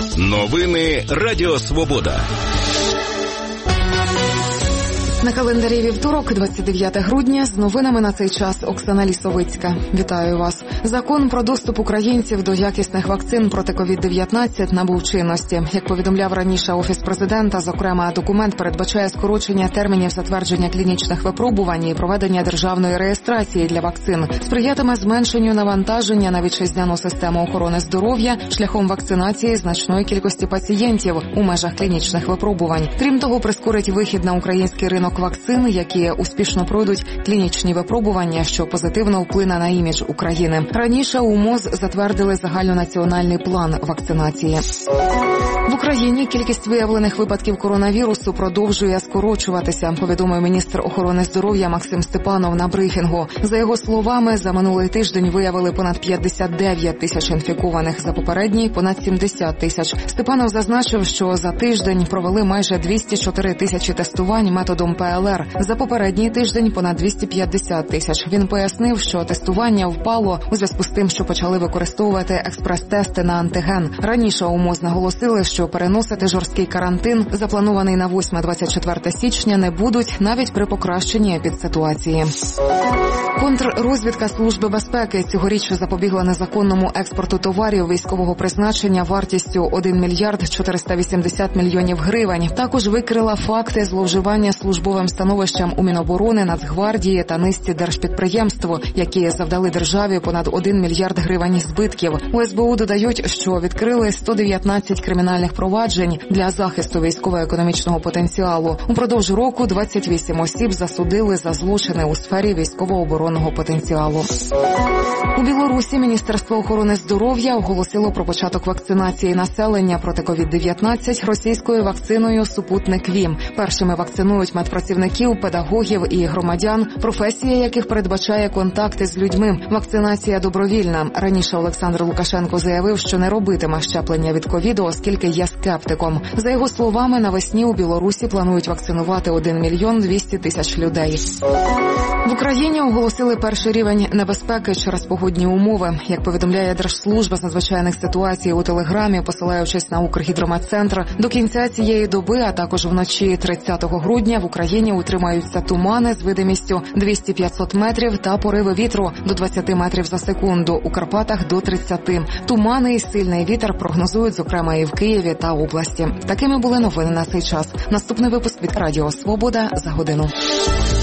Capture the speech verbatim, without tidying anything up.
Новини Радіо Свобода. На календарі вівторок, двадцять дев'яте грудня, з новинами на цей час Оксана Лісовицька. Вітаю вас. Закон про доступ українців до якісних вакцин проти ковід дев'ятнадцять набув чинності. Як повідомляв раніше Офіс президента, зокрема, документ передбачає скорочення термінів затвердження клінічних випробувань і проведення державної реєстрації для вакцин. Сприятиме зменшенню навантаження на вітчизняну систему охорони здоров'я шляхом вакцинації значної кількості пацієнтів у межах клінічних випробувань. Крім того, прискорить вихід на український ринок вакцин, які успішно пройдуть клінічні випробування, що позитивно вплине на імідж України. Раніше у МОЗ затвердили загальнонаціональний план вакцинації. В Україні кількість виявлених випадків коронавірусу продовжує скорочуватися, повідомив міністр охорони здоров'я Максим Степанов на брифінгу. За його словами, за минулий тиждень виявили понад п'ятдесят дев'ять тисяч інфікованих, за попередній – понад сімдесят тисяч. Степанов зазначив, що за тиждень провели майже двісті чотири тисячі тестувань методом Пе Ел Ер. За попередній тиждень – понад двісті п'ятдесят тисяч. Він пояснив, що тестування впало у зв'язку з тим, що почали використовувати експрес-тести на антиген. Раніше у МОЗ наголосили, що переносити жорсткий карантин, запланований на восьме - двадцять четверте січня, не будуть навіть при покращенні епідситуації. Контррозвідка Служби безпеки цьогоріч запобігла незаконному експорту товарів військового призначення вартістю один мільярд чотириста вісімдесят мільйонів гривень. Також викрила факти зловживання службовим становищем у Міноборони, Нацгвардії та низці держпідприємств, які завдали державі понад один мільярд гривень збитків. У Ес Бе У додають, що відкрили сто дев'ятнадцять кримінальних проваджень для захисту військово-економічного потенціалу. Упродовж року двадцять вісім осіб засудили за злочини у сфері військово-оборонного потенціалу. У Білорусі Міністерство охорони здоров'я оголосило про початок вакцинації населення проти ковід дев'ятнадцять російською вакциною «Супутник Ві». Першими вакцинують медпрацівників, педагогів і громадян, професія яких передбачає контакти з людьми. Вакцинація добровільна. Раніше Олександр Лукашенко заявив, що не робитиме щеплення від ковіду, оскільки є скептиком. За його словами, навесні у Білорусі планують вакцинувати один мільйон двісті тисяч людей. В Україні оголосили перший рівень небезпеки через погодні умови. Як повідомляє Держслужба з надзвичайних ситуацій у Телеграмі, посилаючись на Укргідрометцентр, до кінця цієї доби, а також вночі тридцятого грудня в Україні утримаються тумани з видимістю двісті - п'ятсот метрів та пориви вітру до двадцяти метрів за секунду, у Карпатах до тридцяти. Тумани і сильний вітер прогнозують, зокрема, і в Києві та області. Такими були новини на цей час. Наступний випуск від Радіо Свобода за годину.